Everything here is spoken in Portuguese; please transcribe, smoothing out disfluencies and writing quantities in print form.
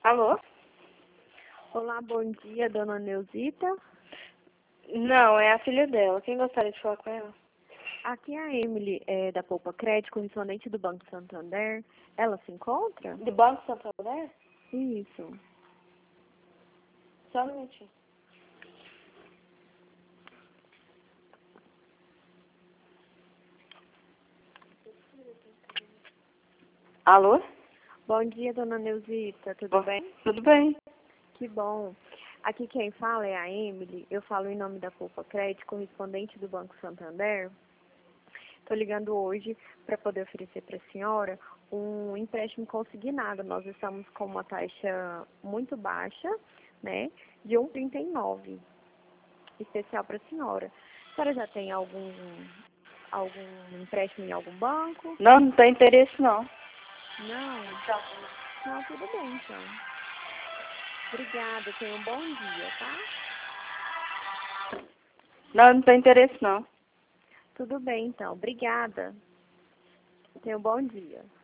Alô? Olá, bom dia, dona Neuzita. Não, é a filha dela. Quem gostaria de falar com ela? Aqui é a Emily, da Poupa Crédito, correspondente do Banco Santander. Ela se encontra? Do Banco Santander? Isso. Só um minutinho. Alô? Bom dia, dona Neuzita. Tudo bem? Tudo bem. Que bom. Aqui quem fala é a Emily. Eu falo em nome da Poupa Crédito, correspondente do Banco Santander. Estou ligando hoje para poder oferecer para a senhora um empréstimo consignado. Nós estamos com uma taxa muito baixa, né, de 1,39, especial para a senhora. A senhora já tem algum empréstimo em algum banco? Não tem interesse, não. Não? Não, tudo bem, então. Obrigada, tenha um bom dia, tá? Não tem interesse, não. Tudo bem, então. Obrigada. Tenha um bom dia.